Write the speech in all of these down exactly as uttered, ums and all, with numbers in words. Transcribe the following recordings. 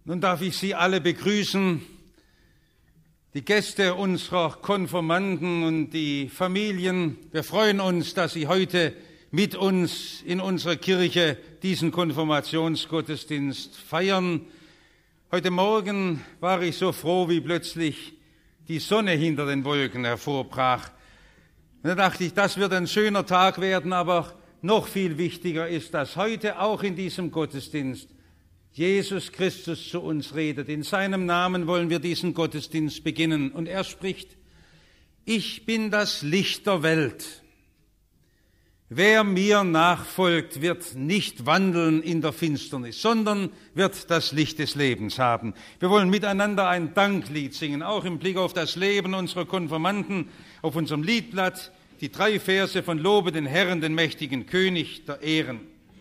Nun darf ich Sie alle begrüßen, die Gäste unserer Konfirmanden und die Familien. Wir freuen uns, dass Sie heute mit uns in unserer Kirche diesen Konfirmationsgottesdienst feiern. Heute Morgen war ich so froh, wie plötzlich die Sonne hinter den Wolken hervorbrach. Da dachte ich, das wird ein schöner Tag werden, aber noch viel wichtiger ist, dass heute auch in diesem Gottesdienst Jesus Christus zu uns redet. In seinem Namen wollen wir diesen Gottesdienst beginnen. Und er spricht: Ich bin das Licht der Welt. Wer mir nachfolgt, wird nicht wandeln in der Finsternis, sondern wird das Licht des Lebens haben. Wir wollen miteinander ein Danklied singen, auch im Blick auf das Leben unserer Konfirmanden. Auf unserem Liedblatt die drei Verse von Lobe den Herrn, den mächtigen König der Ehren.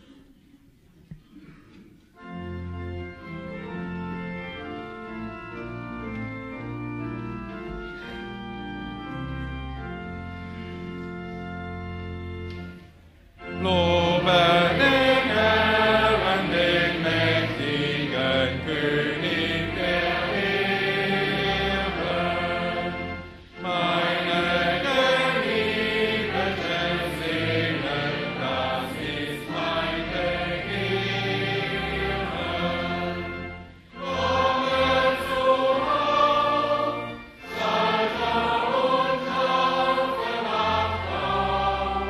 Lobe den Herrn, den mächtigen König der Ehre. Meine geliebten Seelen, das ist mein Begehren. Komme zu auf, Salter und Taufe macht auf.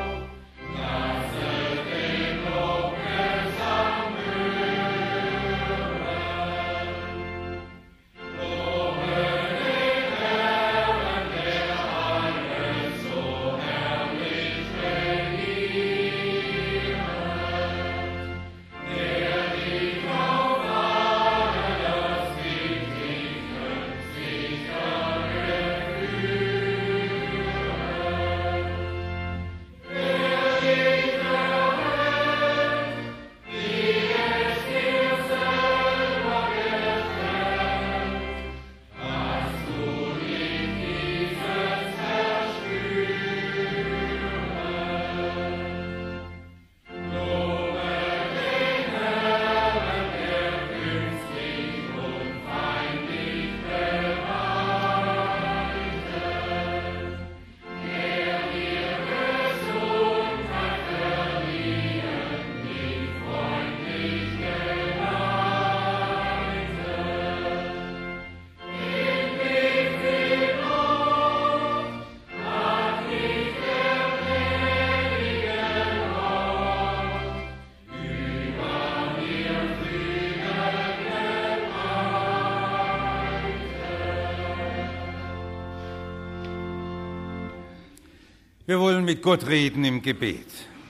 Wir wollen mit Gott reden im Gebet.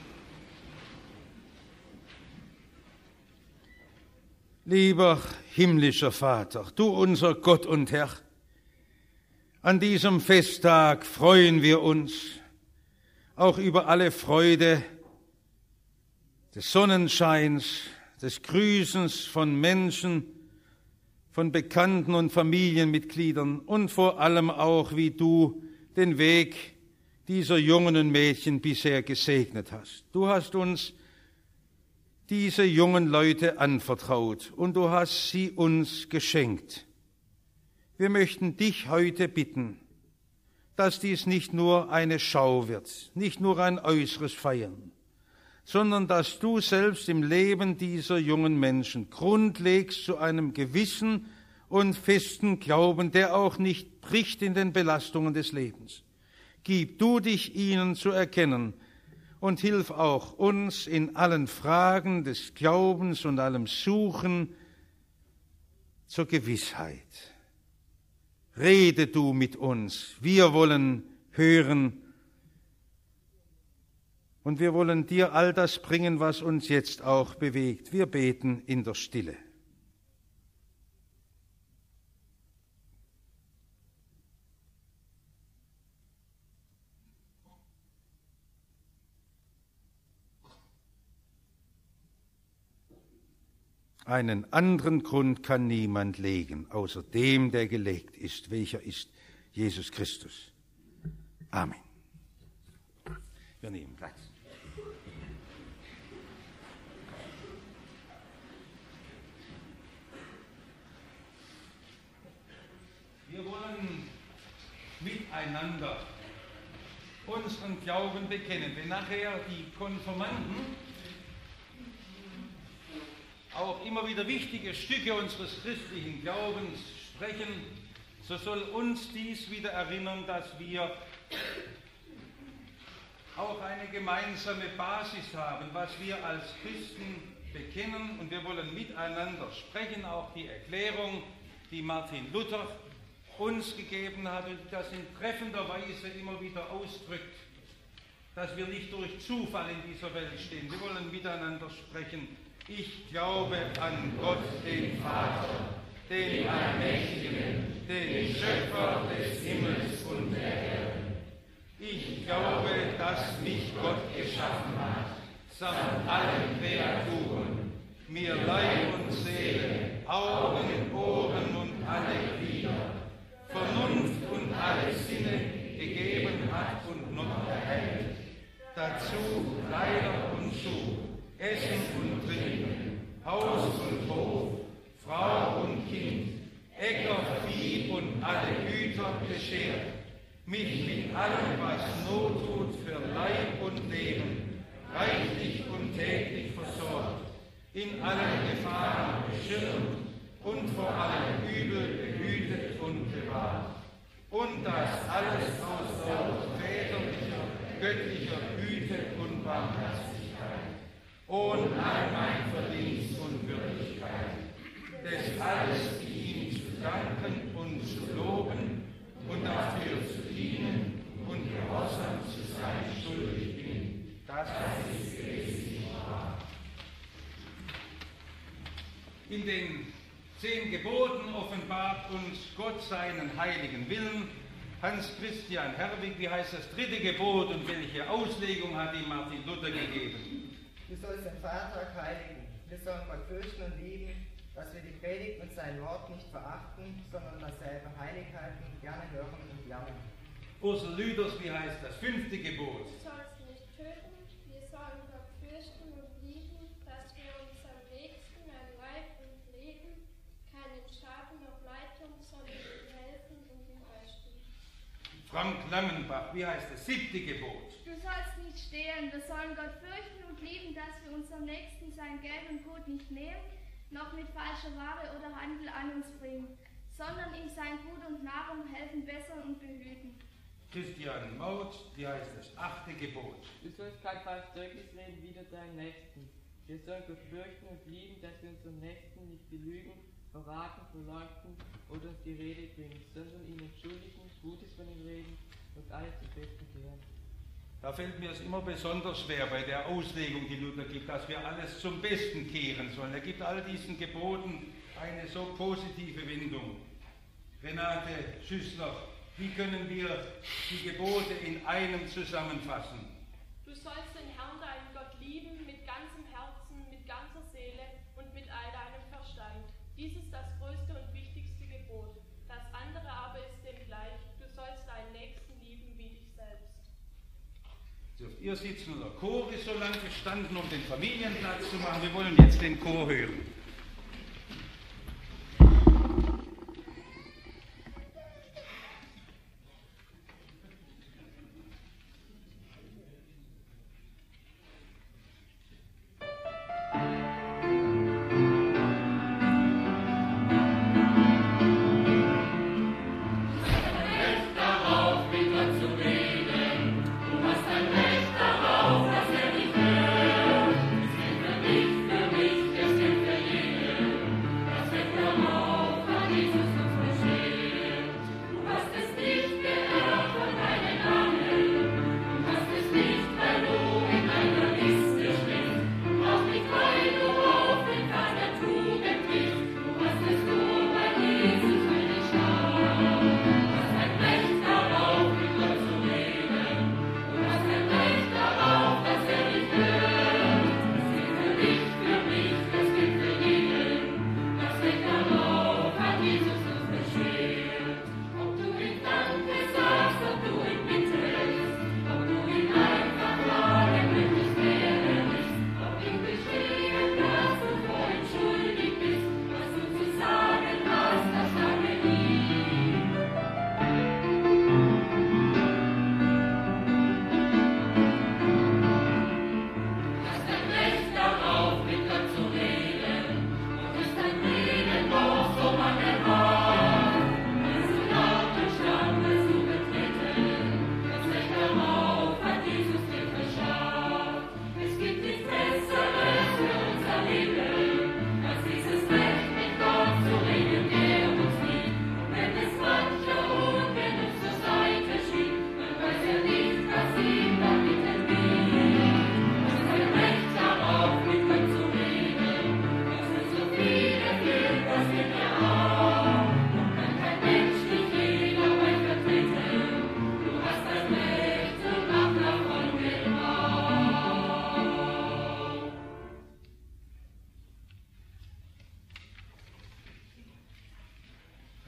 Lieber himmlischer Vater, du unser Gott und Herr, an diesem Festtag freuen wir uns auch über alle Freude des Sonnenscheins, des Grüßens von Menschen, von Bekannten und Familienmitgliedern und vor allem auch, wie du den Weg dieser Jungen und Mädchen bisher gesegnet hast. Du hast uns diese jungen Leute anvertraut und du hast sie uns geschenkt. Wir möchten dich heute bitten, dass dies nicht nur eine Schau wird, nicht nur ein äußeres Feiern, sondern dass du selbst im Leben dieser jungen Menschen Grund legst zu einem gewissen und festen Glauben, der auch nicht bricht in den Belastungen des Lebens. Gib du dich ihnen zu erkennen und hilf auch uns in allen Fragen des Glaubens und allem Suchen zur Gewissheit. Rede du mit uns, wir wollen hören und wir wollen dir all das bringen, was uns jetzt auch bewegt. Wir beten in der Stille. Einen anderen Grund kann niemand legen, außer dem, der gelegt ist, welcher ist Jesus Christus. Amen. Wir nehmen Platz. miteinander unseren Glauben bekennen. Wenn nachher die Konfirmanden auch immer wieder wichtige Stücke unseres christlichen Glaubens sprechen, so soll uns dies wieder erinnern, dass wir auch eine gemeinsame Basis haben, was wir als Christen bekennen, und wir wollen miteinander sprechen, auch die Erklärung, die Martin Luther uns gegeben hat und das in treffender Weise immer wieder ausdrückt, dass wir nicht durch Zufall in dieser Welt stehen. Wir wollen miteinander sprechen. Ich glaube an Gott, den Vater, den Allmächtigen, den Schöpfer des Himmels und der Erde. Ich glaube, dass mich Gott geschaffen hat, samt allen Kreaturen, mir Leib und Seele, Augen, Ohren und alle Glieder, Vernunft und alle Sinne gegeben hat und noch erhält. Dazu Kleider und Schuh, Essen und Trinken, Haus und Hof, Frau und Kind, Äcker, Vieh und alle Güter beschert, mich mit allem, was Not tut für Leib und Leben, reichlich und täglich versorgt, in allen Gefahren beschirmt und vor allem Übel behütet und bewahrt. Und das alles aus lauter väterlicher, göttlicher Güte und Barmherzigkeit, ohne all mein Verdienst und Würdigkeit, des alles ihm zu danken und zu loben und dafür zu dienen und gehorsam zu sein schuldig bin. Das ist gewesen wahr. In den zehn Geboten offenbart uns Gott seinen heiligen Willen. Hans Christian Herwig, wie heißt das dritte Gebot und welche Auslegung hat ihm Martin Luther gegeben? Du sollst den Feiertag heiligen. Wir sollen Gott fürchten und lieben, dass wir die Predigt und sein Wort nicht verachten, sondern dasselbe heilig halten, gerne hören und lernen. Ursel Lüders, wie heißt das fünfte Gebot? Du sollst nicht töten, wir sollen Gott fürchten und lieben, dass wir unserem Nächsten ein Leib und Leben, keinen Schaden noch Leid tun, sondern ihm helfen und ihm rechten. Frank Langenbach, wie heißt das siebte Gebot? Du sollst nicht stehlen, wir sollen Gott fürchten und lieben, dass wir unserem Nächsten sein Geld und Gut nicht nehmen, noch mit falscher Ware oder Handel an uns bringen, sondern ihm sein Gut und Nahrung helfen, bessern und behüten. Christian Maut, wie heißt das achte Gebot? Du sollst kein falsches Zeugnis reden wider deinen Nächsten. Wir sollen Gott fürchten und lieben, dass wir unseren Nächsten nicht belügen, verraten, verleugnen oder uns die Rede bringen, sondern ihn entschuldigen, Gutes von ihm reden und alles zum Besten kehren. Da fällt mir es immer besonders schwer bei der Auslegung, die Luther gibt, dass wir alles zum Besten kehren sollen. Er gibt all diesen Geboten eine so positive Wendung. Renate Schüssler, wie können wir die Gebote in einem zusammenfassen? Du sollst den Herrn, deinen Gott, lieben mit ganzem Herzen, mit ganzer Seele und mit all deinem Verstand. Dies ist das größte und wichtigste Gebot. Das andere aber ist dem gleich. Du sollst deinen Nächsten lieben wie dich selbst. Dürft ihr sitzen, der Chor ist so lang gestanden, um den Familienplatz zu machen. Wir wollen jetzt den Chor hören. Für mich, es gilt für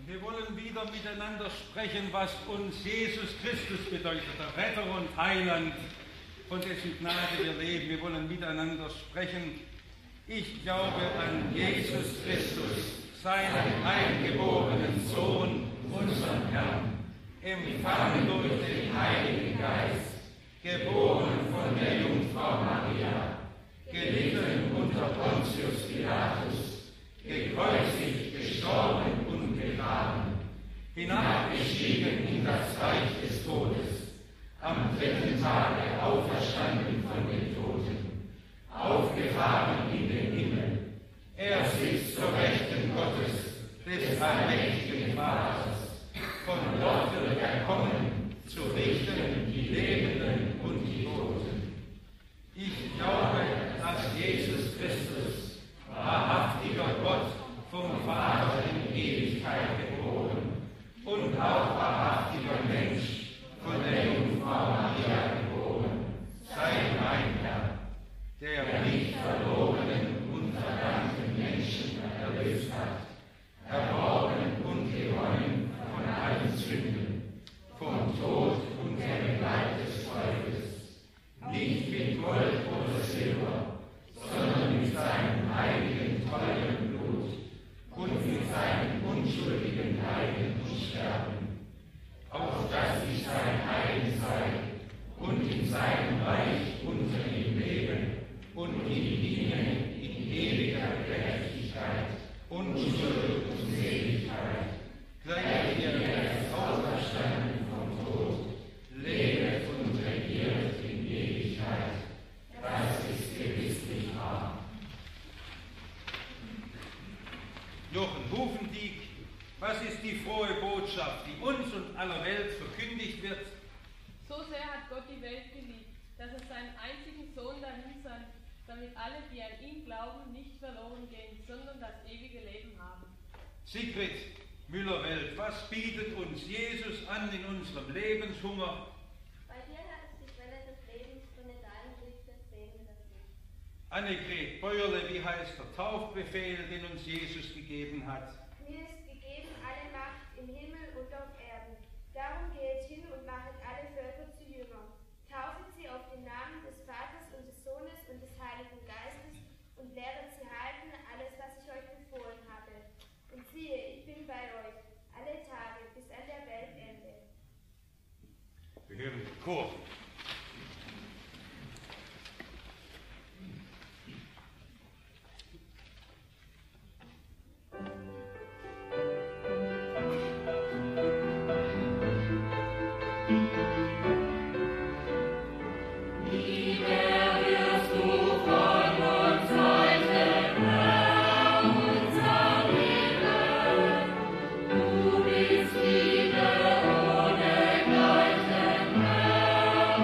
Wir wollen wieder miteinander sprechen, was uns Jesus Christus bedeutet, der Retter und Heiland, von dessen Gnade wir leben. Wir wollen miteinander sprechen. Ich glaube an Jesus Christus, seinen eingeborenen Sohn, unseren Herrn, empfangen durch den Heiligen Geist, geboren von der Jungfrau Maria, gelitten unter Pontius Pilatus, gekreuzigt, gestorben und begraben, hinabgestiegen in das Reich des Todes, am dritten Tage auferstanden von den Toten, aufgefahren in den Himmel. Er sitzt zur Rechten Gottes, des allmächtigen Vaters. Von dort wird er kommen, zu richten die Lebenden und die Toten. Ich glaube, dass Jesus Christus, wahrhaftiger Gott, vom Vater in Ewigkeit geboren und auch wahrhaftiger Mensch, von der Jungfrau Maria geboren, sei mein Herr, der mich verlorenen und verdammten Menschen erlöst hat, erworben und gewonnen von allen Sünden, vom Tod und dem Leid des Teufels, nicht mit Gold oder Silber, sondern mit seinem heiligen, teuren Blut und mit seinem unschuldigen Leiden und Sterben, auf dass ich sein Heil sei und in seinem Reich unter ihm leben und ihm dienen in ewiger Gerechtigkeit, Unschuld und Seligkeit, gleich er ist auferstanden vom Tod, lebt und regiert in Ewigkeit. Das ist gewisslich wahr. Jochen Hufendieck, was ist die frohe Botschaft, die uns und aller Welt verkündigt wird? So sehr hat Gott die Welt geliebt, dass er seinen einzigen Sohn dahin sandt, damit alle, die an ihn glauben, nicht verloren gehen, sondern das ewige Leben haben. Sigrid Müller-Welt, was bietet uns Jesus an in unserem Lebenshunger? Bei dir, Herr, ist die Quelle des Lebens und in deinem Licht des Lebens das Licht. Annegret Bäuerle, wie heißt der Taufbefehl, den uns Jesus gegeben hat? Mir ist gegeben alle Macht im Himmel und auf Erden. Darum geht hin und machet alle Völker zu Jüngern. Taufet sie auf den Namen des Vaters und des Sohnes und des Heiligen Geistes und lehret sie halten alles, was ich euch befohlen habe. Und siehe, ich bin bei euch alle Tage bis an der Weltende. Wir hören den Chor. Du bist Liebe ohne Gleichen, Herr.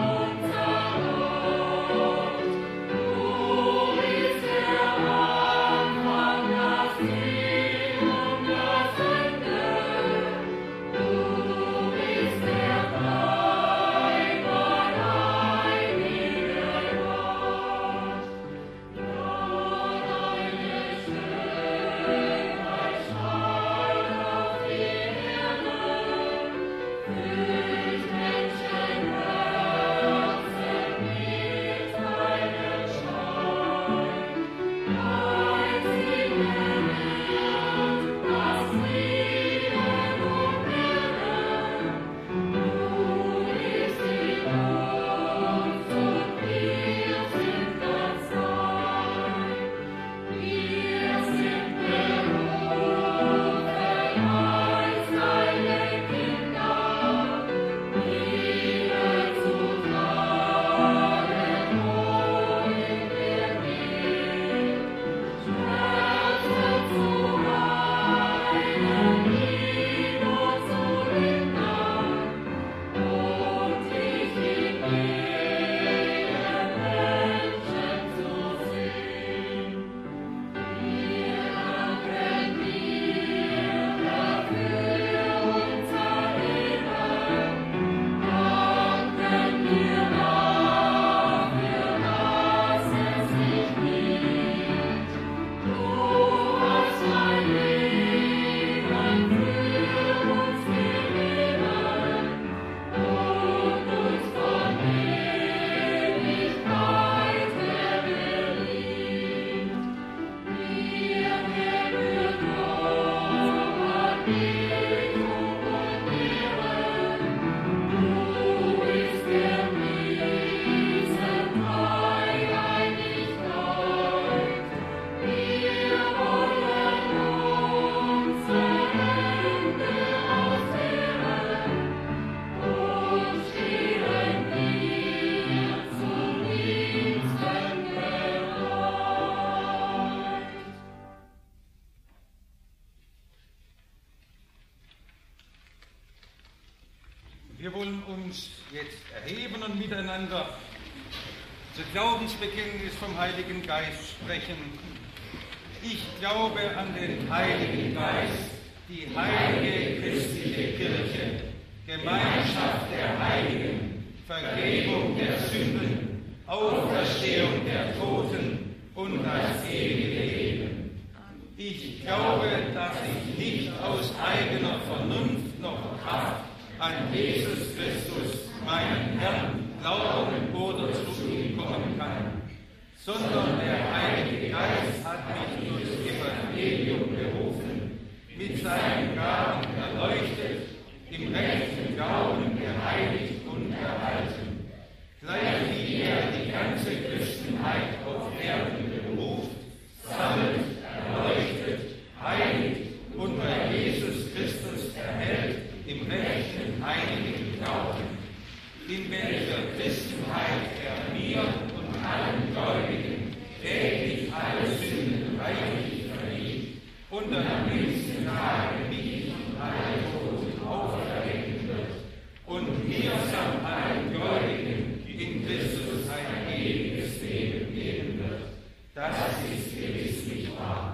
Wir wollen uns jetzt erheben und miteinander zu Glaubensbekenntnis vom Heiligen Geist sprechen. Ich glaube an den Heiligen Geist, die heilige christliche Kirche, Gemeinschaft der Heiligen, Vergebung der Sünden, Auferstehung der Toten und das ewige Leben. Ich glaube, dass ich nicht aus eigener Vernunft noch Kraft an Jesus Christus, meinen Herrn, glauben oder zu ihm kommen kann, sondern der Heilige Geist hat mich durchs Evangelium berufen, mit seinen Gaben erleuchtet, im rechten Glauben geheiligt und erhalten, gleich wie er die ganze Christenheit auf Erden beruft, sammelt, erleuchtet, heiligt und bei Jesus Christus erhält im rechten, heiligen Glauben, in welcher Christenheit er mir und allen Gläubigen täglich alle Sünden reichlich vergibt und am nächsten Tage mich und alle Toten auferwecken wird und mir samt allen Gläubigen in Christus ein ewiges Leben geben wird. Das ist gewisslich wahr.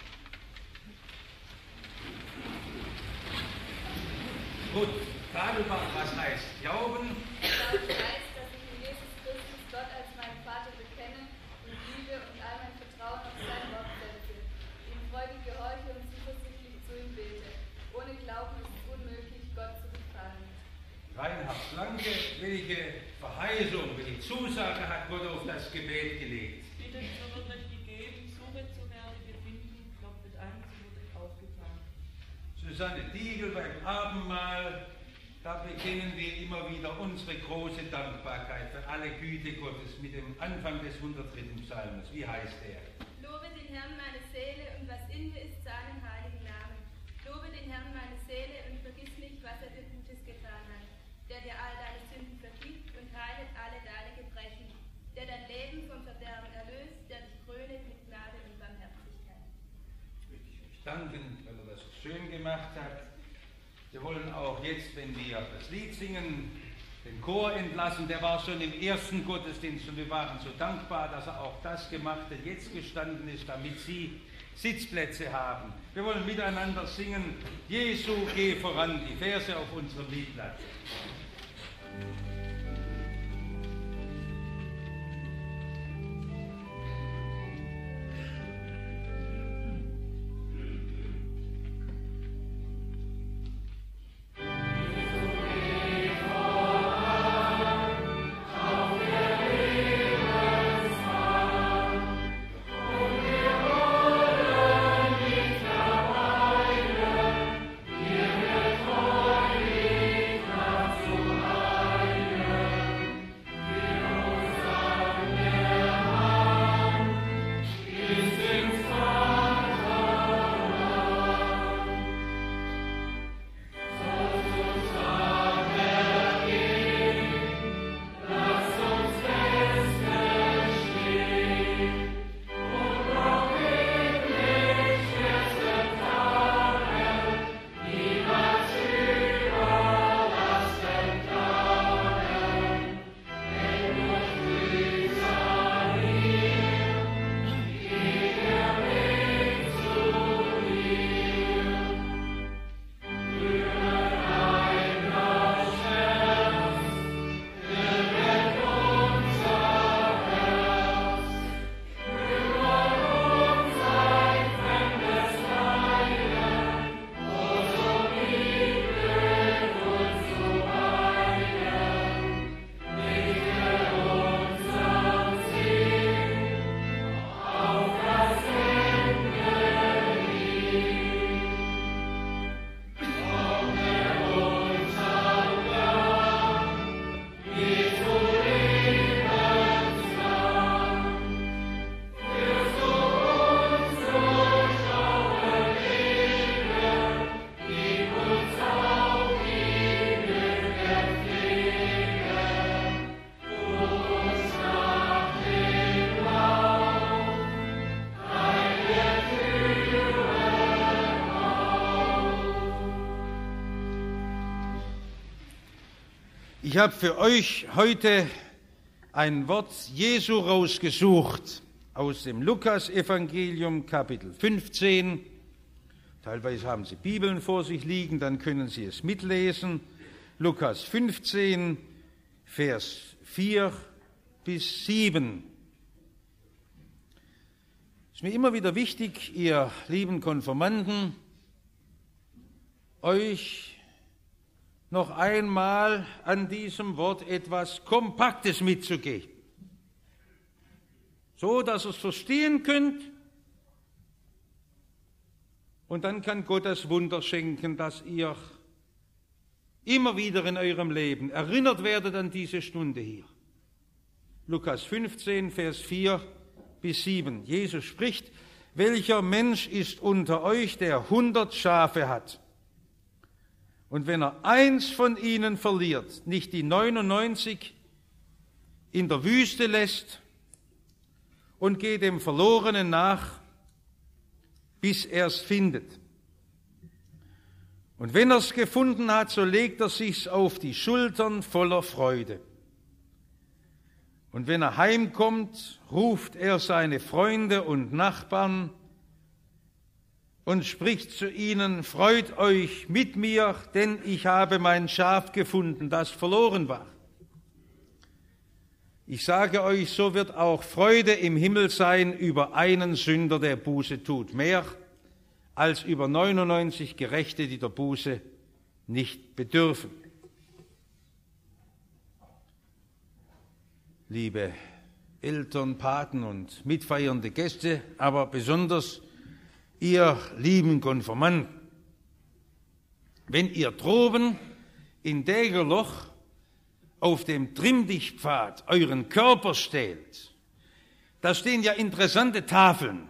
Gut, Tadelbach, was heißt Glauben? Glauben heißt, dass ich in Jesus Christus Gott als meinen Vater bekenne und liebe und all mein Vertrauen auf sein Wort setze, ihm freudig gehorche und zuversichtlich zu ihm bete. Ohne Glauben ist es unmöglich, Gott zu gefallen. Reinhard Blanke, welche Verheißung, welche Zusage hat Gott auf das Gebet gelegt? Bitte, so wird euch gegeben, suche zu werden, wir finden, klopft an, so wird euch aufgetan. Susanne Diegel beim Abendmahl, da bekennen wir immer wieder unsere große Dankbarkeit für alle Güte Gottes mit dem Anfang des hundertdritten Psalms. Wie heißt er? Lobe den Herrn meine Seele und was in mir ist, seinen heiligen Namen. Lobe den Herrn meine Seele und vergiss nicht, was er dir Gutes getan hat, der dir all deine Sünden vergibt und heilet alle deine Gebrechen, der dein Leben vom Verderben erlöst, der dich krönet mit Gnade und Barmherzigkeit. Ich möchte euch danken, weil er das schön gemacht hat. Wir wollen auch jetzt, wenn wir das Lied singen, den Chor entlassen. Der war schon im ersten Gottesdienst und wir waren so dankbar, dass er auch das gemacht hat, jetzt gestanden ist, damit Sie Sitzplätze haben. Wir wollen miteinander singen, Jesu, geh voran, die Verse auf unserem Liedblatt. Hier wird treulich nach so Ich habe für euch heute ein Wort Jesu rausgesucht aus dem Lukas-Evangelium, Kapitel fünfzehn. Teilweise haben Sie Bibeln vor sich liegen, dann können Sie es mitlesen. Lukas fünfzehn, Vers vier bis sieben. Es ist mir immer wieder wichtig, ihr lieben Konfirmanden, euch noch einmal an diesem Wort etwas Kompaktes mitzugeben, so dass ihr es verstehen könnt, und dann kann Gott das Wunder schenken, dass ihr immer wieder in eurem Leben erinnert werdet an diese Stunde hier. Lukas fünfzehn, Vers vier bis sieben. Jesus spricht: Welcher Mensch ist unter euch, der hundert Schafe hat? Und wenn er eins von ihnen verliert, nicht die neunundneunzig in der Wüste lässt und geht dem Verlorenen nach, bis er es findet. Und wenn er es gefunden hat, so legt er sich's auf die Schultern voller Freude. Und wenn er heimkommt, ruft er seine Freunde und Nachbarn und spricht zu ihnen: Freut euch mit mir, denn ich habe mein Schaf gefunden, das verloren war. Ich sage euch, so wird auch Freude im Himmel sein über einen Sünder, der Buße tut, mehr als über neunundneunzig Gerechte, die der Buße nicht bedürfen. Liebe Eltern, Paten und mitfeiernde Gäste, aber besonders ihr lieben Konfirmanden, wenn ihr droben in Dägerloch auf dem Trimm-dich-Pfad euren Körper stellt, da stehen ja interessante Tafeln,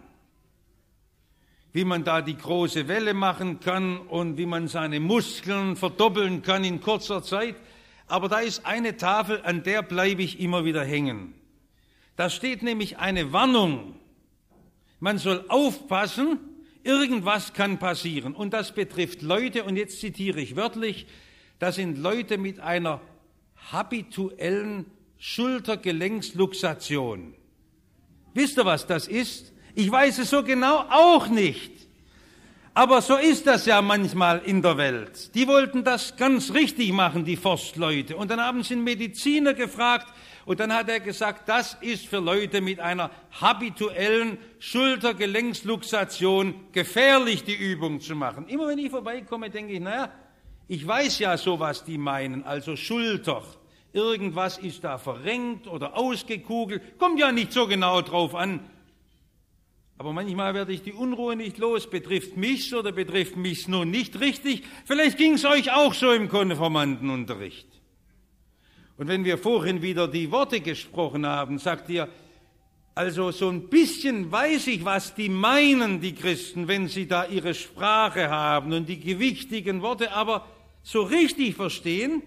wie man da die große Welle machen kann und wie man seine Muskeln verdoppeln kann in kurzer Zeit. Aber da ist eine Tafel, an der bleibe ich immer wieder hängen. Da steht nämlich eine Warnung. Man soll aufpassen, irgendwas kann passieren. Und das betrifft Leute, und jetzt zitiere ich wörtlich, das sind Leute mit einer habituellen Schultergelenksluxation. Wisst ihr, was das ist? Ich weiß es so genau auch nicht. Aber so ist das ja manchmal in der Welt. Die wollten das ganz richtig machen, die Forstleute. Und dann haben sie einen Mediziner gefragt, und dann hat er gesagt, das ist für Leute mit einer habituellen Schultergelenksluxation gefährlich, die Übung zu machen. Immer wenn ich vorbeikomme, denke ich, naja, ich weiß ja so, was die meinen, also Schulter. Irgendwas ist da verrenkt oder ausgekugelt, kommt ja nicht so genau drauf an. Aber manchmal werde ich die Unruhe nicht los. Betrifft mich's oder betrifft mich's nun nicht richtig? Vielleicht ging's euch auch so im Konfirmandenunterricht. Und wenn wir vorhin wieder die Worte gesprochen haben, sagt ihr, also so ein bisschen weiß ich, was die meinen, die Christen, wenn sie da ihre Sprache haben und die gewichtigen Worte, aber so richtig verstehen,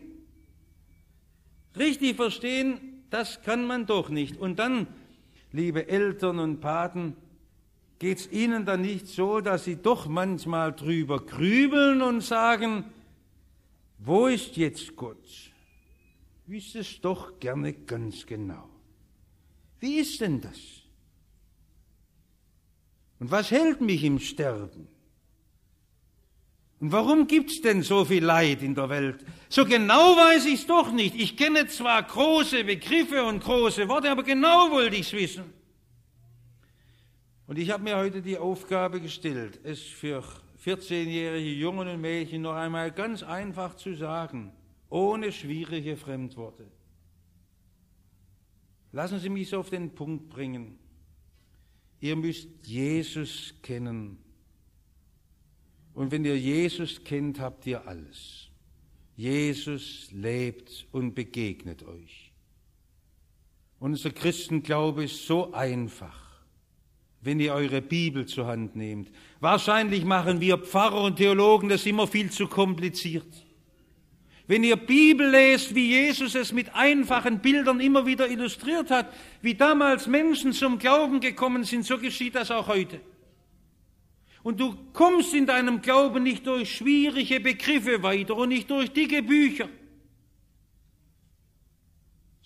richtig verstehen, das kann man doch nicht. Und dann, liebe Eltern und Paten, geht es Ihnen dann nicht so, dass Sie doch manchmal drüber grübeln und sagen, wo ist jetzt Gott? Wisst es doch gerne ganz genau. Wie ist denn das? Und was hält mich im Sterben? Und warum gibt's denn so viel Leid in der Welt? So genau weiß ich's doch nicht. Ich kenne zwar große Begriffe und große Worte, aber genau wollte ich's wissen. Und ich habe mir heute die Aufgabe gestellt, es für vierzehnjährige Jungen und Mädchen noch einmal ganz einfach zu sagen, ohne schwierige Fremdworte. Lassen Sie mich so auf den Punkt bringen. Ihr müsst Jesus kennen. Und wenn ihr Jesus kennt, habt ihr alles. Jesus lebt und begegnet euch. Unser Christenglaube ist so einfach, wenn ihr eure Bibel zur Hand nehmt. Wahrscheinlich machen wir Pfarrer und Theologen das immer viel zu kompliziert. Wenn ihr Bibel lest, wie Jesus es mit einfachen Bildern immer wieder illustriert hat, wie damals Menschen zum Glauben gekommen sind, so geschieht das auch heute. Und du kommst in deinem Glauben nicht durch schwierige Begriffe weiter und nicht durch dicke Bücher.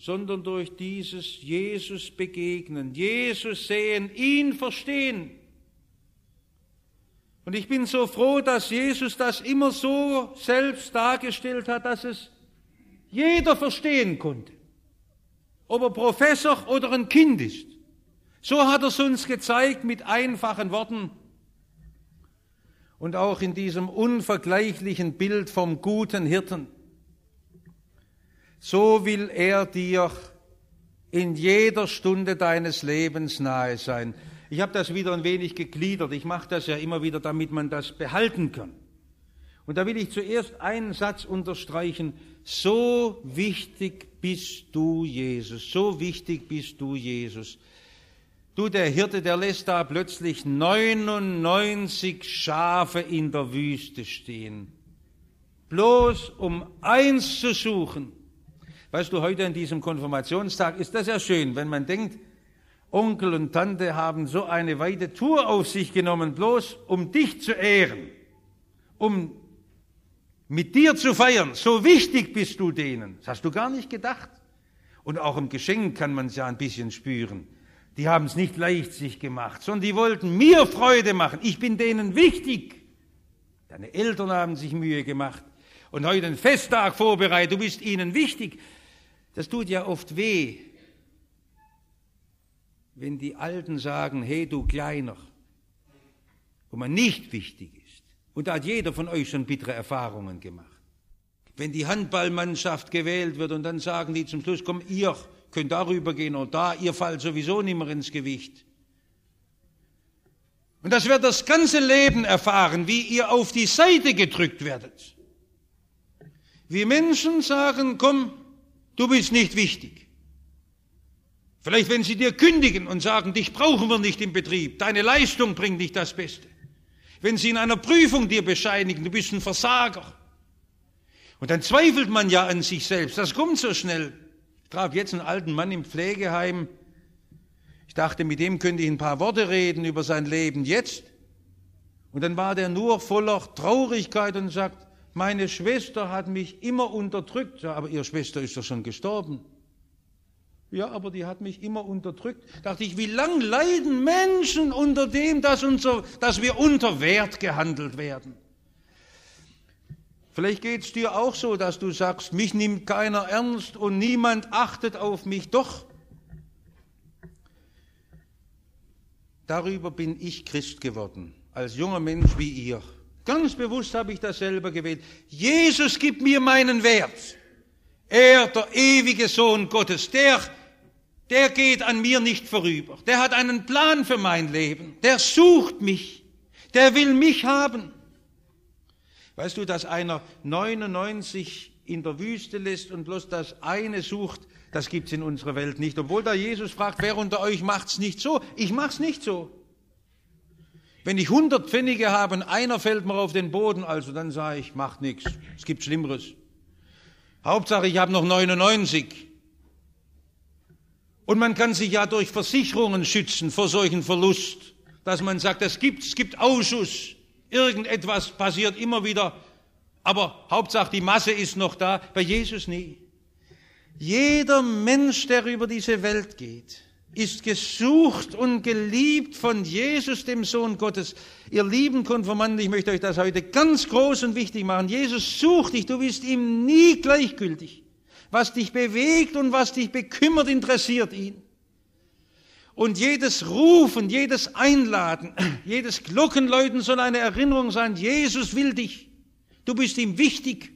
sondern durch dieses Jesus begegnen, Jesus sehen, ihn verstehen. Und ich bin so froh, dass Jesus das immer so selbst dargestellt hat, dass es jeder verstehen konnte, ob er Professor oder ein Kind ist. So hat er es uns gezeigt mit einfachen Worten und auch in diesem unvergleichlichen Bild vom guten Hirten. So will er dir in jeder Stunde deines Lebens nahe sein. Ich habe das wieder ein wenig gegliedert. Ich mache das ja immer wieder, damit man das behalten kann. Und da will ich zuerst einen Satz unterstreichen. So wichtig bist du, Jesus. So wichtig bist du, Jesus. Du, der Hirte, der lässt da plötzlich neunundneunzig Schafe in der Wüste stehen. Bloß um eins zu suchen. Weißt du, heute an diesem Konfirmationstag ist das ja schön, wenn man denkt, Onkel und Tante haben so eine weite Tour auf sich genommen, bloß um dich zu ehren, um mit dir zu feiern. So wichtig bist du denen. Das hast du gar nicht gedacht. Und auch im Geschenk kann man es ja ein bisschen spüren. Die haben es nicht leicht sich gemacht, sondern die wollten mir Freude machen. Ich bin denen wichtig. Deine Eltern haben sich Mühe gemacht und heute einen Festtag vorbereitet. Du bist ihnen wichtig. Das tut ja oft weh, wenn die Alten sagen, hey du Kleiner, wo man nicht wichtig ist. Und da hat jeder von euch schon bittere Erfahrungen gemacht. Wenn die Handballmannschaft gewählt wird und dann sagen die zum Schluss, komm, ihr könnt darüber gehen oder da, ihr fallt sowieso nicht mehr ins Gewicht. Und das wird das ganze Leben erfahren, wie ihr auf die Seite gedrückt werdet. Wie Menschen sagen, komm, du bist nicht wichtig. Vielleicht, wenn sie dir kündigen und sagen, dich brauchen wir nicht im Betrieb, deine Leistung bringt nicht das Beste. Wenn sie in einer Prüfung dir bescheinigen, du bist ein Versager. Und dann zweifelt man ja an sich selbst, das kommt so schnell. Ich traf jetzt einen alten Mann im Pflegeheim. Ich dachte, mit dem könnte ich ein paar Worte reden über sein Leben jetzt. Und dann war der nur voller Traurigkeit und sagt, meine Schwester hat mich immer unterdrückt. Ja, aber Ihre Schwester ist doch schon gestorben. Ja, aber die hat mich immer unterdrückt. Da dachte ich, wie lang leiden Menschen unter dem, dass, unser, dass wir unter Wert gehandelt werden. Vielleicht geht es dir auch so, dass du sagst, mich nimmt keiner ernst und niemand achtet auf mich. Doch, darüber bin ich Christ geworden, als junger Mensch wie ihr. Ganz bewusst habe ich das selber gewählt. Jesus gibt mir meinen Wert. Er, der ewige Sohn Gottes, der, der geht an mir nicht vorüber. Der hat einen Plan für mein Leben. Der sucht mich. Der will mich haben. Weißt du, dass einer neunundneunzig in der Wüste lässt und bloß das eine sucht, das gibt's in unserer Welt nicht. Obwohl da Jesus fragt, wer unter euch macht's nicht so? Ich mach's nicht so. Wenn ich hundert Pfennige habe und einer fällt mir auf den Boden, also dann sage ich, macht nichts, es gibt Schlimmeres. Hauptsache, ich habe noch neunundneunzig. Und man kann sich ja durch Versicherungen schützen vor solchen Verlust, dass man sagt, es gibt, es gibt Ausschuss, irgendetwas passiert immer wieder, aber Hauptsache die Masse ist noch da, bei Jesus nie. Jeder Mensch, der über diese Welt geht, ist gesucht und geliebt von Jesus, dem Sohn Gottes. Ihr lieben Konfirmanden, ich möchte euch das heute ganz groß und wichtig machen. Jesus sucht dich, du bist ihm nie gleichgültig. Was dich bewegt und was dich bekümmert, interessiert ihn. Und jedes Rufen, jedes Einladen, jedes Glockenläuten soll eine Erinnerung sein, Jesus will dich. Du bist ihm wichtig.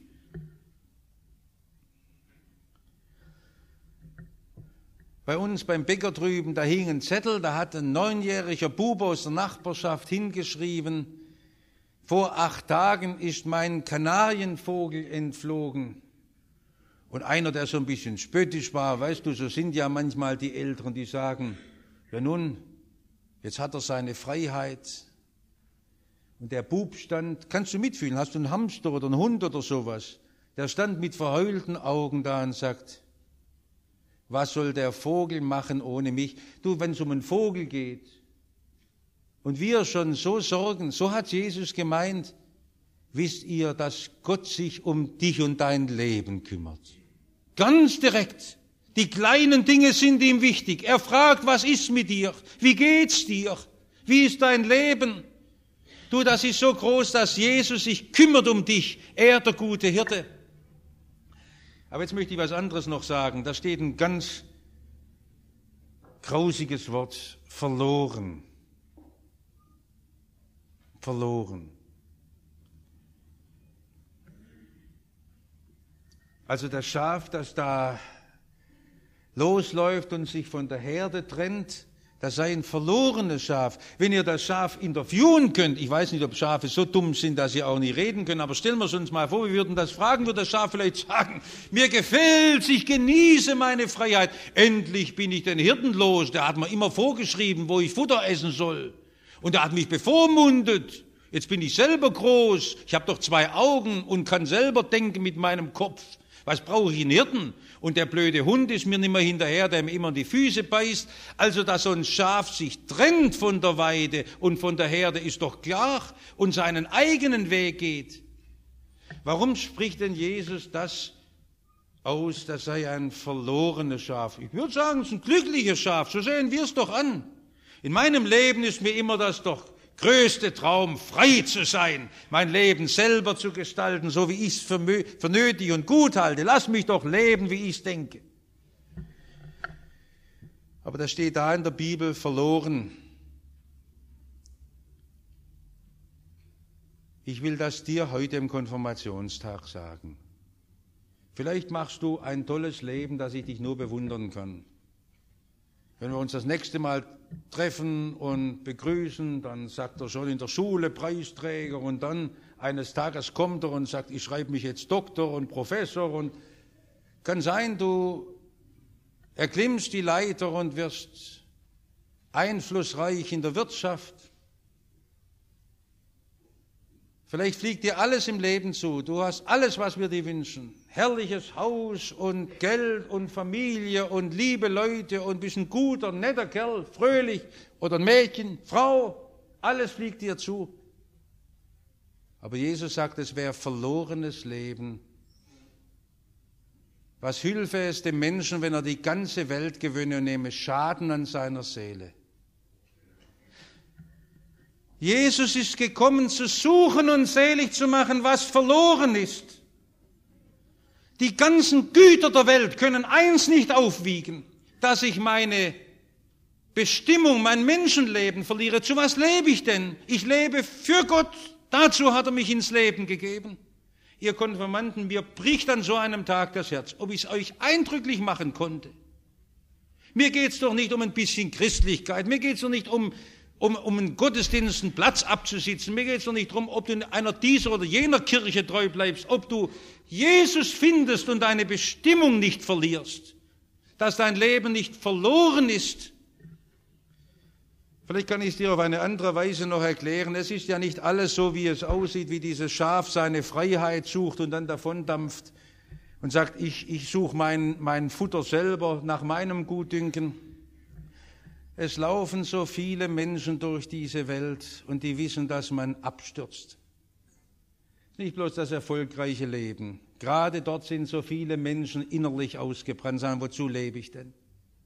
Bei uns beim Bäcker drüben, da hing ein Zettel, da hat ein neunjähriger Bub aus der Nachbarschaft hingeschrieben, vor acht Tagen ist mein Kanarienvogel entflogen. Und einer, der so ein bisschen spöttisch war, weißt du, so sind ja manchmal die Älteren, die sagen, ja nun, jetzt hat er seine Freiheit. Und der Bub stand, kannst du mitfühlen, hast du einen Hamster oder einen Hund oder sowas? Der stand mit verheulten Augen da und sagt, was soll der Vogel machen ohne mich? Du, wenn es um einen Vogel geht und wir schon so sorgen, so hat Jesus gemeint, wisst ihr, dass Gott sich um dich und dein Leben kümmert. Ganz direkt. Die kleinen Dinge sind ihm wichtig. Er fragt, was ist mit dir? Wie geht's dir? Wie ist dein Leben? Du, das ist so groß, dass Jesus sich kümmert um dich. Er, der gute Hirte. Aber jetzt möchte ich was anderes noch sagen. Da steht ein ganz grausiges Wort. Verloren. Verloren. Also das Schaf, das da losläuft und sich von der Herde trennt, das sei ein verlorenes Schaf. Wenn ihr das Schaf interviewen könnt, ich weiß nicht, ob Schafe so dumm sind, dass sie auch nicht reden können, aber stellen wir es uns mal vor, wir würden das fragen, würde das Schaf vielleicht sagen, mir gefällt's, ich genieße meine Freiheit, endlich bin ich den Hirten los, der hat mir immer vorgeschrieben, wo ich Futter essen soll und der hat mich bevormundet, jetzt bin ich selber groß, ich habe doch zwei Augen und kann selber denken mit meinem Kopf. Was brauche ich einen Hirten? Und der blöde Hund ist mir nicht mehr hinterher, der mir immer in die Füße beißt. Also, dass so ein Schaf sich trennt von der Weide und von der Herde, ist doch klar und seinen eigenen Weg geht. Warum spricht denn Jesus das aus, das sei ein verlorenes Schaf? Ich würde sagen, es ist ein glückliches Schaf, so sehen wir es doch an. In meinem Leben ist mir immer das doch größte Traum, frei zu sein, mein Leben selber zu gestalten, so wie ich es für, für nötig und gut halte. Lass mich doch leben, wie ich es denke. Aber das steht da in der Bibel verloren. Ich will das dir heute im Konfirmationstag sagen. Vielleicht machst du ein tolles Leben, das ich dich nur bewundern kann. Wenn wir uns das nächste Mal treffen und begrüßen, dann sagt er schon in der Schule Preisträger und dann eines Tages kommt er und sagt, ich schreibe mich jetzt Doktor und Professor und kann sein, du erklimmst die Leiter und wirst einflussreich in der Wirtschaft. Vielleicht fliegt dir alles im Leben zu. Du hast alles, was wir dir wünschen. Herrliches Haus und Geld und Familie und liebe Leute und bist ein guter, netter Kerl, fröhlich oder ein Mädchen, Frau. Alles fliegt dir zu. Aber Jesus sagt, es wäre verlorenes Leben. Was hülfe es dem Menschen, wenn er die ganze Welt gewönne und nehme Schaden an seiner Seele? Jesus ist gekommen, zu suchen und selig zu machen, was verloren ist. Die ganzen Güter der Welt können eins nicht aufwiegen, dass ich meine Bestimmung, mein Menschenleben verliere. Zu was lebe ich denn? Ich lebe für Gott. Dazu hat er mich ins Leben gegeben. Ihr Konfirmanden, mir bricht an so einem Tag das Herz, ob ich es euch eindrücklich machen konnte. Mir geht es doch nicht um ein bisschen Christlichkeit, mir geht es doch nicht um Um, um einen Gottesdienst einen Platz abzusitzen. Mir geht es doch nicht darum, ob du in einer dieser oder jener Kirche treu bleibst, ob du Jesus findest und deine Bestimmung nicht verlierst, dass dein Leben nicht verloren ist. Vielleicht kann ich es dir auf eine andere Weise noch erklären. Es ist ja nicht alles so, wie es aussieht, wie dieses Schaf seine Freiheit sucht und dann davondampft und sagt, ich, ich suche mein, mein Futter selber nach meinem Gutdünken. Es laufen so viele Menschen durch diese Welt und die wissen, dass man abstürzt. Nicht bloß das erfolgreiche Leben. Gerade dort sind so viele Menschen innerlich ausgebrannt, sagen, wozu lebe ich denn?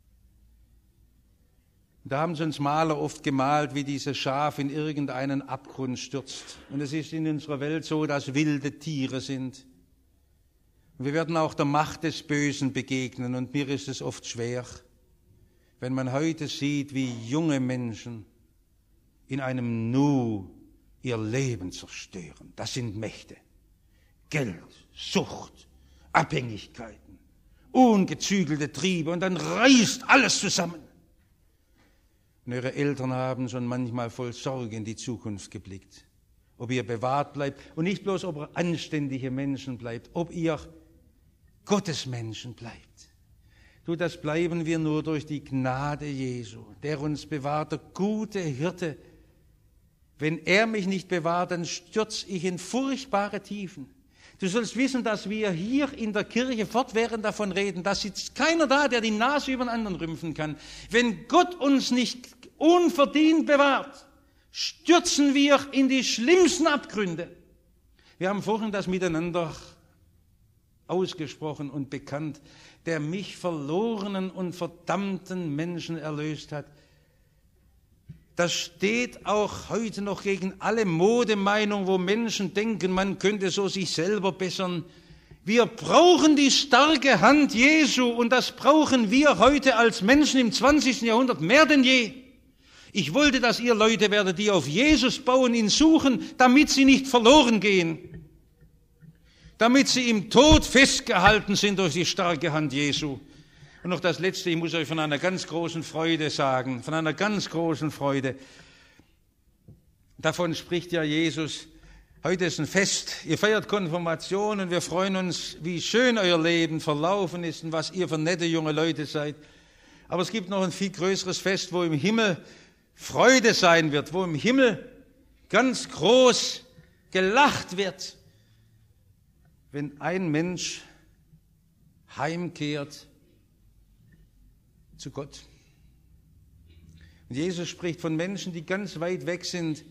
Da haben sie uns Maler oft gemalt, wie dieses Schaf in irgendeinen Abgrund stürzt. Und es ist in unserer Welt so, dass wilde Tiere sind. Und wir werden auch der Macht des Bösen begegnen und mir ist es oft schwer, wenn man heute sieht, wie junge Menschen in einem Nu ihr Leben zerstören. Das sind Mächte. Geld, Sucht, Abhängigkeiten, ungezügelte Triebe und dann reißt alles zusammen. Und ihre Eltern haben schon manchmal voll Sorge in die Zukunft geblickt. Ob ihr bewahrt bleibt und nicht bloß, ob ihr anständige Menschen bleibt, ob ihr Gottesmenschen bleibt. Du, das bleiben wir nur durch die Gnade Jesu, der uns bewahrt, der gute Hirte. Wenn er mich nicht bewahrt, dann stürze ich in furchtbare Tiefen. Du sollst wissen, dass wir hier in der Kirche fortwährend davon reden, da sitzt keiner da, der die Nase über den anderen rümpfen kann. Wenn Gott uns nicht unverdient bewahrt, stürzen wir in die schlimmsten Abgründe. Wir haben vorhin das miteinander ausgesprochen und bekannt, der mich verlorenen und verdammten Menschen erlöst hat. Das steht auch heute noch gegen alle Modemeinung, wo Menschen denken, man könnte so sich selber bessern. Wir brauchen die starke Hand Jesu und das brauchen wir heute als Menschen im zwanzigsten Jahrhundert mehr denn je. Ich wollte, dass ihr Leute werdet, die auf Jesus bauen, ihn suchen, damit sie nicht verloren gehen, damit sie im Tod festgehalten sind durch die starke Hand Jesu. Und noch das Letzte, ich muss euch von einer ganz großen Freude sagen, von einer ganz großen Freude. Davon spricht ja Jesus. Heute ist ein Fest, ihr feiert Konfirmation und wir freuen uns, wie schön euer Leben verlaufen ist und was ihr für nette junge Leute seid. Aber es gibt noch ein viel größeres Fest, wo im Himmel Freude sein wird, wo im Himmel ganz groß gelacht wird, wenn ein Mensch heimkehrt zu Gott. Und Jesus spricht von Menschen, die ganz weit weg sind.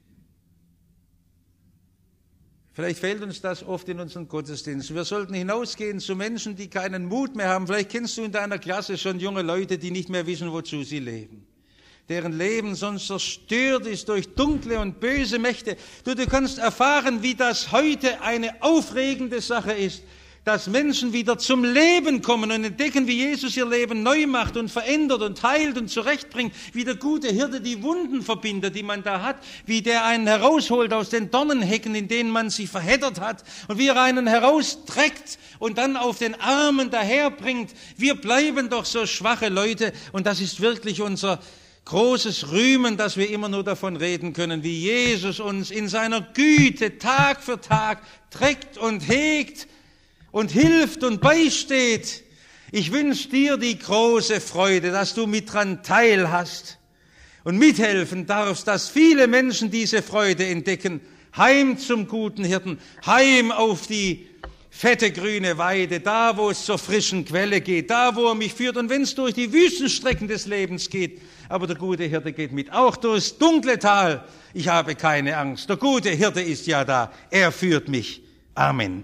Vielleicht fehlt uns das oft in unseren Gottesdiensten. Wir sollten hinausgehen zu Menschen, die keinen Mut mehr haben. Vielleicht kennst du in deiner Klasse schon junge Leute, die nicht mehr wissen, wozu sie leben. Deren Leben sonst zerstört ist durch dunkle und böse Mächte. Du, du kannst erfahren, wie das heute eine aufregende Sache ist, dass Menschen wieder zum Leben kommen und entdecken, wie Jesus ihr Leben neu macht und verändert und heilt und zurechtbringt, wie der gute Hirte die Wunden verbindet, die man da hat, wie der einen herausholt aus den Dornenhecken, in denen man sich verheddert hat und wie er einen herausträgt und dann auf den Armen daherbringt. Wir bleiben doch so schwache Leute und das ist wirklich unser großes Rühmen, dass wir immer nur davon reden können, wie Jesus uns in seiner Güte Tag für Tag trägt und hegt und hilft und beisteht. Ich wünsche dir die große Freude, dass du mit dran teilhast und mithelfen darfst, dass viele Menschen diese Freude entdecken. Heim zum guten Hirten, heim auf die fette grüne Weide, da wo es zur frischen Quelle geht, da wo er mich führt und wenn es durch die Wüstenstrecken des Lebens geht, aber der gute Hirte geht mit, auch durchs dunkle Tal, ich habe keine Angst, der gute Hirte ist ja da, er führt mich. Amen.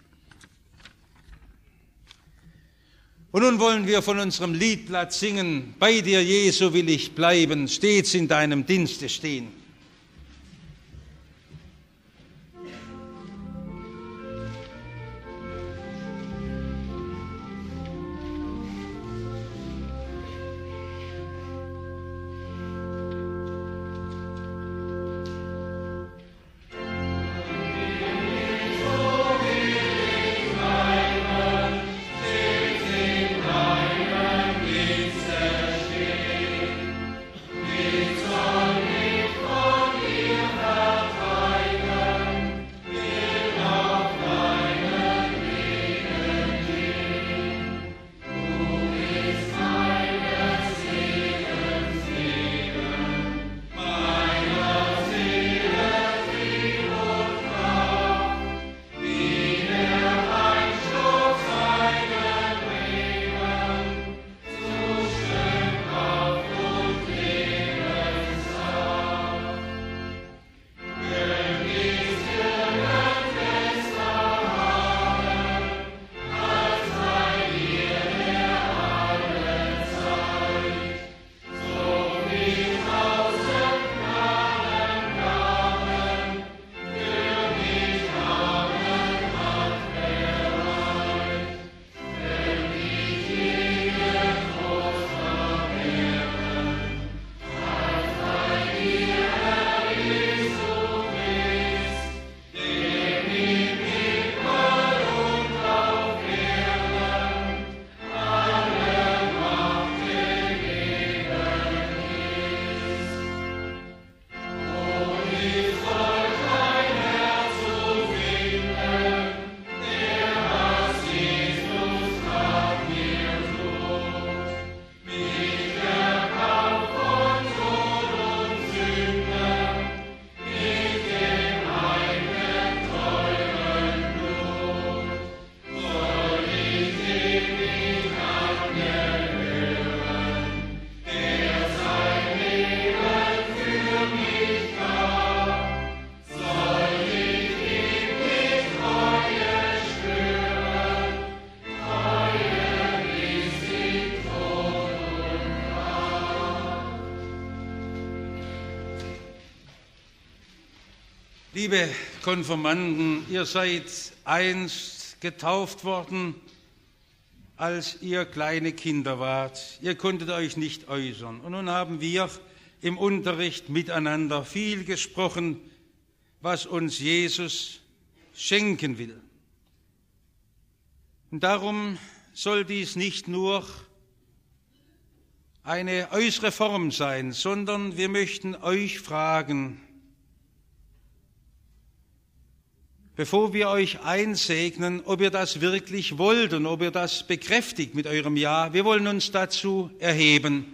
Und nun wollen wir von unserem Liedblatt singen, bei dir, Jesu, will ich bleiben, stets in deinem Dienste stehen. Mit Liebe Konfirmanden, ihr seid einst getauft worden, als ihr kleine Kinder wart. Ihr konntet euch nicht äußern. Und nun haben wir im Unterricht miteinander viel gesprochen, was uns Jesus schenken will. Und darum soll dies nicht nur eine äußere Form sein, sondern wir möchten euch fragen, bevor wir euch einsegnen, ob ihr das wirklich wollt und ob ihr das bekräftigt mit eurem Ja. Wir wollen uns dazu erheben.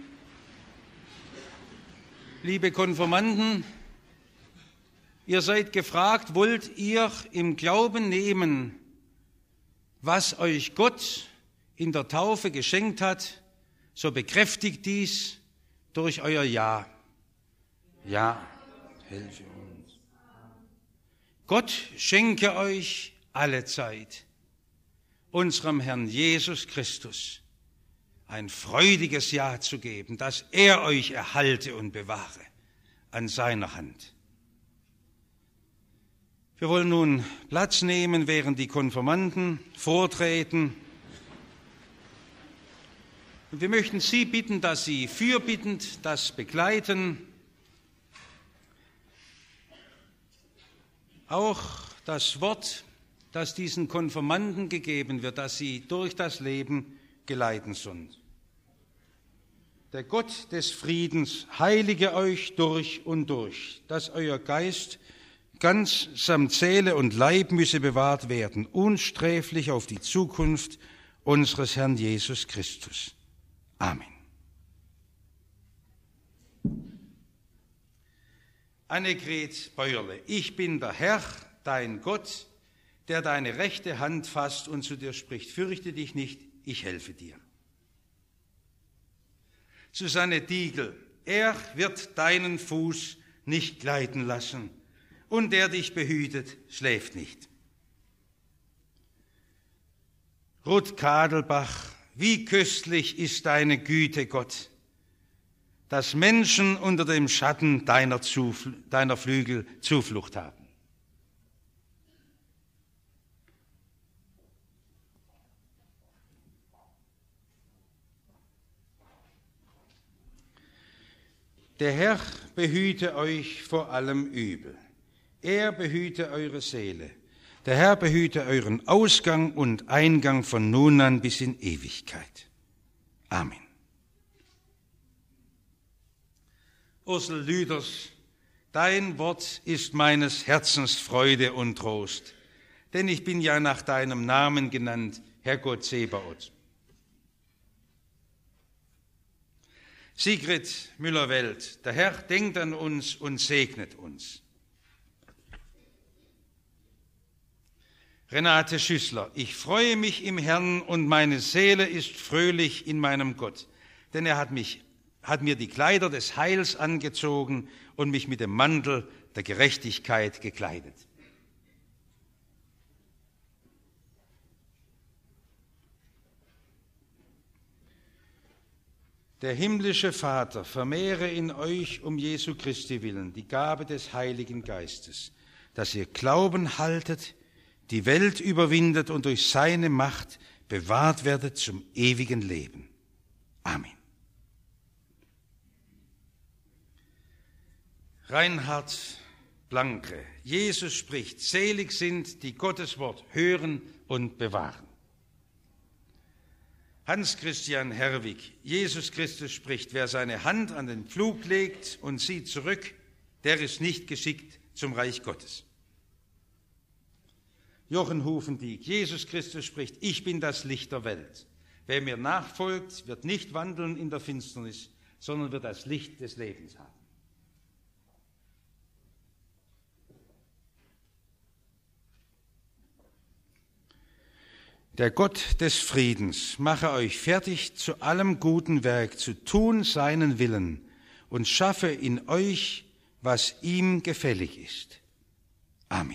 Liebe Konfirmanden, ihr seid gefragt, wollt ihr im Glauben nehmen, was euch Gott in der Taufe geschenkt hat, so bekräftigt dies durch euer Ja. Ja, helfe uns. Gott schenke euch alle Zeit, unserem Herrn Jesus Christus, ein freudiges Ja zu geben, dass er euch erhalte und bewahre an seiner Hand. Wir wollen nun Platz nehmen, während die Konfirmanden vortreten. Und wir möchten Sie bitten, dass Sie fürbittend das begleiten. Auch das Wort, das diesen Konfirmanden gegeben wird, dass sie durch das Leben geleiten sind. Der Gott des Friedens heilige euch durch und durch, dass euer Geist ganz samt Seele und Leib müsse bewahrt werden, unsträflich auf die Zukunft unseres Herrn Jesus Christus. Amen. Annegret Bäuerle, ich bin der Herr, dein Gott, der deine rechte Hand fasst und zu dir spricht. Fürchte dich nicht, ich helfe dir. Susanne Diegel, er wird deinen Fuß nicht gleiten lassen und der dich behütet, schläft nicht. Ruth Kadelbach, wie köstlich ist deine Güte, Gott, dass Menschen unter dem Schatten deiner, Zufl- deiner Flügel Zuflucht haben. Der Herr behüte euch vor allem Übel. Er behüte eure Seele. Der Herr behüte euren Ausgang und Eingang von nun an bis in Ewigkeit. Amen. Ursel Lüders, dein Wort ist meines Herzens Freude und Trost, denn ich bin ja nach deinem Namen genannt, Herr Gott Zebaoth. Sigrid Müller-Welt, der Herr denkt an uns und segnet uns. Renate Schüssler, ich freue mich im Herrn und meine Seele ist fröhlich in meinem Gott, denn er hat mich, hat mir die Kleider des Heils angezogen und mich mit dem Mantel der Gerechtigkeit gekleidet. Der himmlische Vater vermehre in euch um Jesu Christi willen die Gabe des Heiligen Geistes, dass ihr Glauben haltet, die Welt überwindet und durch seine Macht bewahrt werdet zum ewigen Leben. Amen. Reinhard Blanke, Jesus spricht, selig sind, die Gottes Wort hören und bewahren. Hans-Christian Herwig, Jesus Christus spricht, wer seine Hand an den Pflug legt und sieht zurück, der ist nicht geschickt zum Reich Gottes. Jochen Hufendieck, Jesus Christus spricht, ich bin das Licht der Welt. Wer mir nachfolgt, wird nicht wandeln in der Finsternis, sondern wird das Licht des Lebens haben. Der Gott des Friedens mache euch fertig zu allem guten Werk, zu tun seinen Willen und schaffe in euch, was ihm gefällig ist. Amen.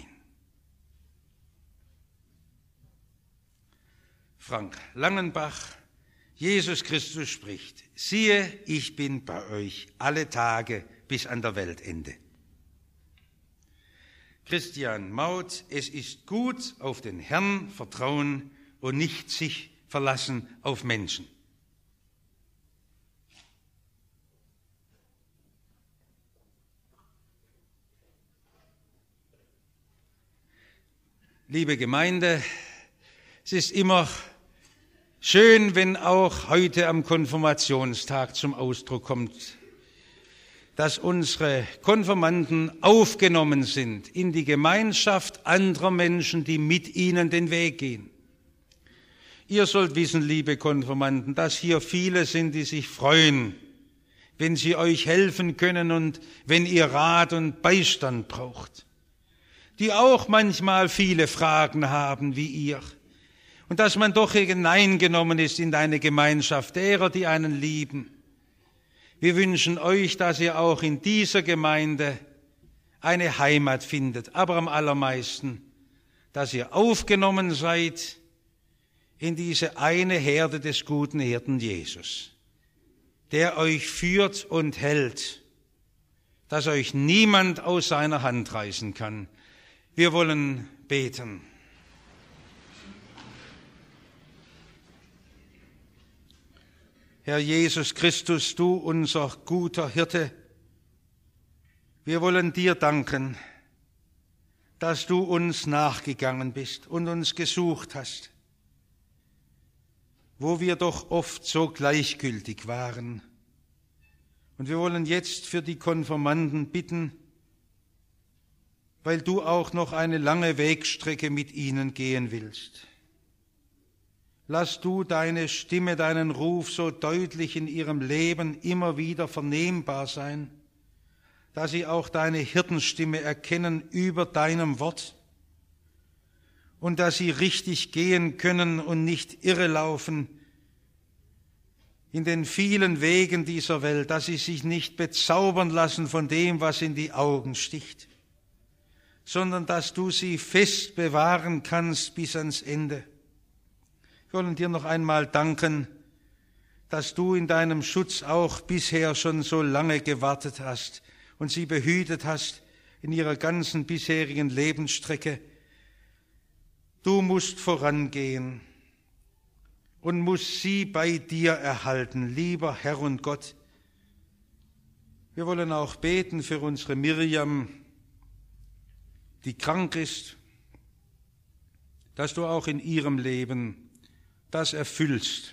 Frank Langenbach, Jesus Christus spricht, siehe, ich bin bei euch alle Tage bis an der Weltende. Christian Maut, es ist gut, auf den Herrn vertrauen und nicht sich verlassen auf Menschen. Liebe Gemeinde, es ist immer schön, wenn auch heute am Konfirmationstag zum Ausdruck kommt, dass unsere Konfirmanden aufgenommen sind in die Gemeinschaft anderer Menschen, die mit ihnen den Weg gehen. Ihr sollt wissen, liebe Konfirmanden, dass hier viele sind, die sich freuen, wenn sie euch helfen können und wenn ihr Rat und Beistand braucht, die auch manchmal viele Fragen haben wie ihr. Und dass man doch hineingenommen ist in eine Gemeinschaft derer, die einen lieben. Wir wünschen euch, dass ihr auch in dieser Gemeinde eine Heimat findet, aber am allermeisten, dass ihr aufgenommen seid in diese eine Herde des guten Hirten Jesus, der euch führt und hält, dass euch niemand aus seiner Hand reißen kann. Wir wollen beten. Herr Jesus Christus, du unser guter Hirte, wir wollen dir danken, dass du uns nachgegangen bist und uns gesucht hast, wo wir doch oft so gleichgültig waren. Und wir wollen jetzt für die Konfirmanden bitten, weil du auch noch eine lange Wegstrecke mit ihnen gehen willst. Lass du deine Stimme, deinen Ruf so deutlich in ihrem Leben immer wieder vernehmbar sein, dass sie auch deine Hirtenstimme erkennen über deinem Wort und dass sie richtig gehen können und nicht irrelaufen in den vielen Wegen dieser Welt, dass sie sich nicht bezaubern lassen von dem, was in die Augen sticht, sondern dass du sie fest bewahren kannst bis ans Ende. Wir wollen dir noch einmal danken, dass du in deinem Schutz auch bisher schon so lange gewartet hast und sie behütet hast in ihrer ganzen bisherigen Lebensstrecke. Du musst vorangehen und musst sie bei dir erhalten, lieber Herr und Gott. Wir wollen auch beten für unsere Miriam, die krank ist, dass du auch in ihrem Leben das erfüllst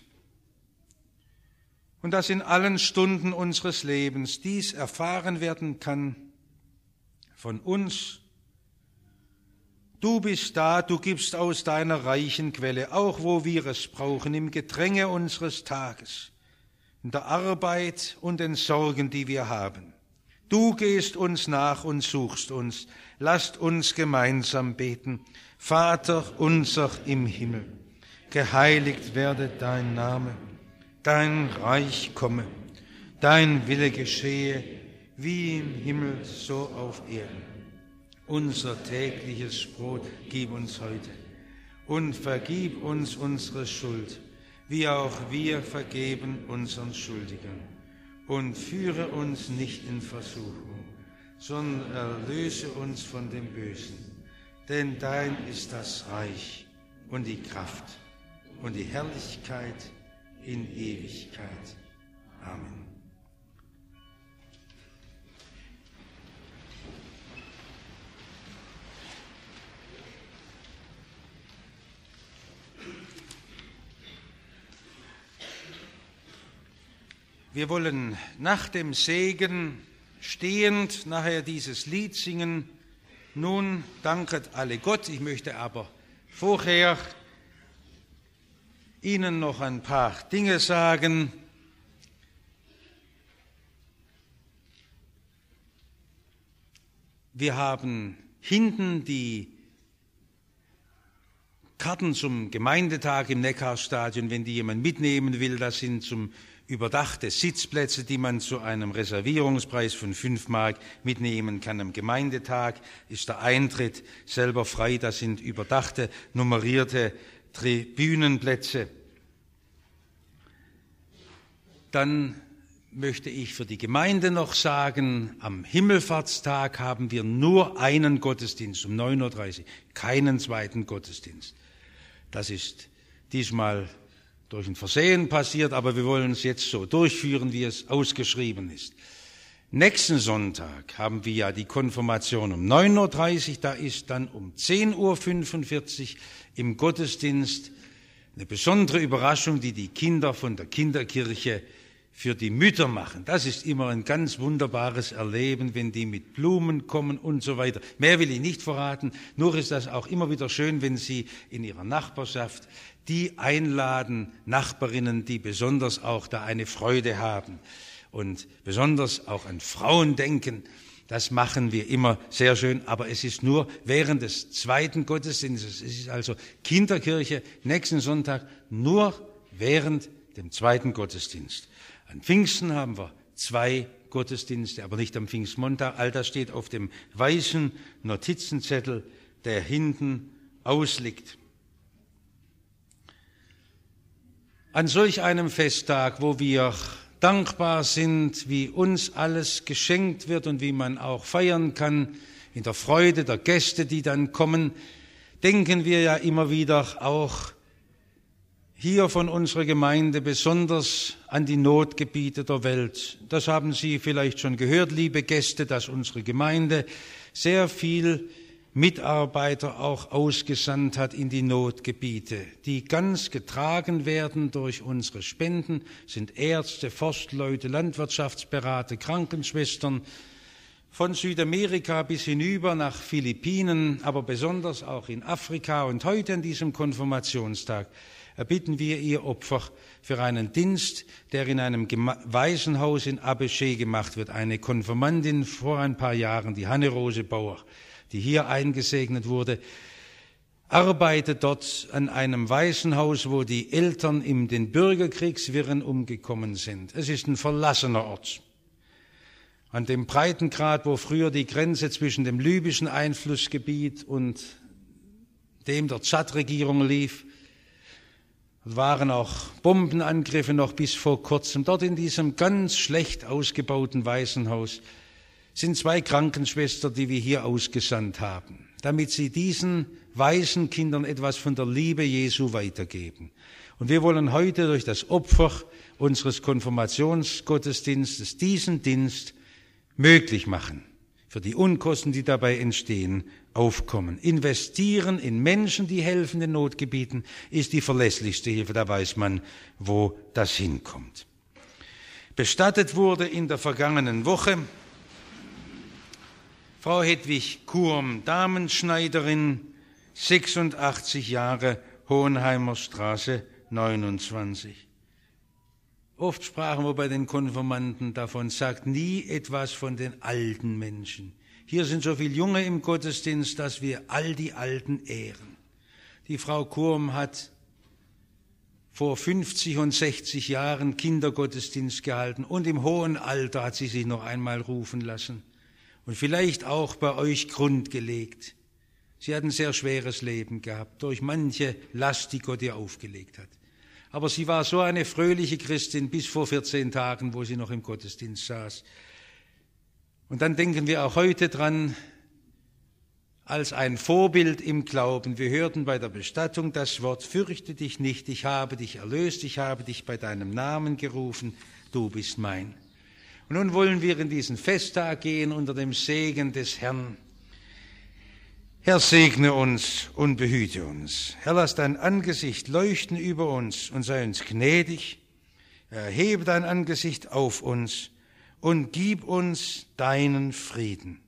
und dass in allen Stunden unseres Lebens dies erfahren werden kann von uns. Du bist da, du gibst aus deiner reichen Quelle, auch wo wir es brauchen, im Gedränge unseres Tages, in der Arbeit und den Sorgen, die wir haben. Du gehst uns nach und suchst uns. Lasst uns gemeinsam beten. Vater unser im Himmel, geheiligt werde dein Name, dein Reich komme, dein Wille geschehe, wie im Himmel so auf Erden. Unser tägliches Brot gib uns heute und vergib uns unsere Schuld, wie auch wir vergeben unseren Schuldigern. Und führe uns nicht in Versuchung, sondern erlöse uns von dem Bösen. Denn dein ist das Reich und die Kraft und die Herrlichkeit in Ewigkeit. Amen. Wir wollen nach dem Segen stehend nachher dieses Lied singen. Nun danket alle Gott. Ich möchte aber vorher Ihnen noch ein paar Dinge sagen. Wir haben hinten die Karten zum Gemeindetag im Neckarstadion, wenn die jemand mitnehmen will, das sind zum überdachte Sitzplätze, die man zu einem Reservierungspreis von fünf Mark mitnehmen kann. Am Gemeindetag ist der Eintritt selber frei, das sind überdachte, nummerierte Tribünenplätze. Dann möchte ich für die Gemeinde noch sagen, am Himmelfahrtstag haben wir nur einen Gottesdienst um neun Uhr dreißig, keinen zweiten Gottesdienst. Das ist diesmal durch ein Versehen passiert, aber wir wollen es jetzt so durchführen, wie es ausgeschrieben ist. Nächsten Sonntag haben wir ja die Konfirmation um neun Uhr dreißig, da ist dann um zehn Uhr fünfundvierzig im Gottesdienst eine besondere Überraschung, die die Kinder von der Kinderkirche für die Mütter machen. Das ist immer ein ganz wunderbares Erleben, wenn die mit Blumen kommen und so weiter. Mehr will ich nicht verraten, nur ist das auch immer wieder schön, wenn Sie in Ihrer Nachbarschaft die einladen, Nachbarinnen, die besonders auch da eine Freude haben und besonders auch an Frauen denken. Das machen wir immer sehr schön, aber es ist nur während des zweiten Gottesdienstes. Es ist also Kinderkirche nächsten Sonntag nur während dem zweiten Gottesdienst. An Pfingsten haben wir zwei Gottesdienste, aber nicht am Pfingstmontag. All das steht auf dem weißen Notizenzettel, der hinten ausliegt. An solch einem Festtag, wo wir dankbar sind, wie uns alles geschenkt wird und wie man auch feiern kann, in der Freude der Gäste, die dann kommen, denken wir ja immer wieder auch hier von unserer Gemeinde besonders an die Notgebiete der Welt. Das haben Sie vielleicht schon gehört, liebe Gäste, dass unsere Gemeinde sehr viel Mitarbeiter auch ausgesandt hat in die Notgebiete, die ganz getragen werden durch unsere Spenden, sind Ärzte, Forstleute, Landwirtschaftsberater, Krankenschwestern, von Südamerika bis hinüber nach Philippinen, aber besonders auch in Afrika. Und heute an diesem Konfirmationstag erbitten wir Ihr Opfer für einen Dienst, der in einem Waisenhaus in Abéché gemacht wird. Eine Konfirmandin vor ein paar Jahren, die Hanne-Rose Bauer, die hier eingesegnet wurde, arbeitet dort an einem Waisenhaus, wo die Eltern in den Bürgerkriegswirren umgekommen sind. Es ist ein verlassener Ort. An dem Breitengrad, wo früher die Grenze zwischen dem libyschen Einflussgebiet und dem der Tschad-Regierung lief, waren auch Bombenangriffe noch bis vor kurzem. Dort in diesem ganz schlecht ausgebauten Waisenhaus sind zwei Krankenschwestern, die wir hier ausgesandt haben, damit sie diesen Waisenkindern etwas von der Liebe Jesu weitergeben. Und wir wollen heute durch das Opfer unseres Konfirmationsgottesdienstes diesen Dienst möglich machen, für die Unkosten, die dabei entstehen, aufkommen. Investieren in Menschen, die helfen in Notgebieten, ist die verlässlichste Hilfe, da weiß man, wo das hinkommt. Bestattet wurde in der vergangenen Woche Frau Hedwig Kurm, Damenschneiderin, sechsundachtzig Jahre, Hohenheimer Straße neunundzwanzig. Oft sprachen wir bei den Konfirmanden davon, sagt nie etwas von den alten Menschen. Hier sind so viele Junge im Gottesdienst, dass wir all die Alten ehren. Die Frau Kurm hat vor fünfzig und sechzig Jahren Kindergottesdienst gehalten und im hohen Alter hat sie sich noch einmal rufen lassen. Und vielleicht auch bei euch Grund gelegt. Sie hat ein sehr schweres Leben gehabt, durch manche Last, die Gott ihr aufgelegt hat. Aber sie war so eine fröhliche Christin bis vor vierzehn Tagen, wo sie noch im Gottesdienst saß. Und dann denken wir auch heute dran, als ein Vorbild im Glauben. Wir hörten bei der Bestattung das Wort, fürchte dich nicht, ich habe dich erlöst, ich habe dich bei deinem Namen gerufen, du bist mein. Und nun wollen wir in diesen Festtag gehen unter dem Segen des Herrn. Herr, segne uns und behüte uns. Herr, lass dein Angesicht leuchten über uns und sei uns gnädig. Erhebe dein Angesicht auf uns und gib uns deinen Frieden.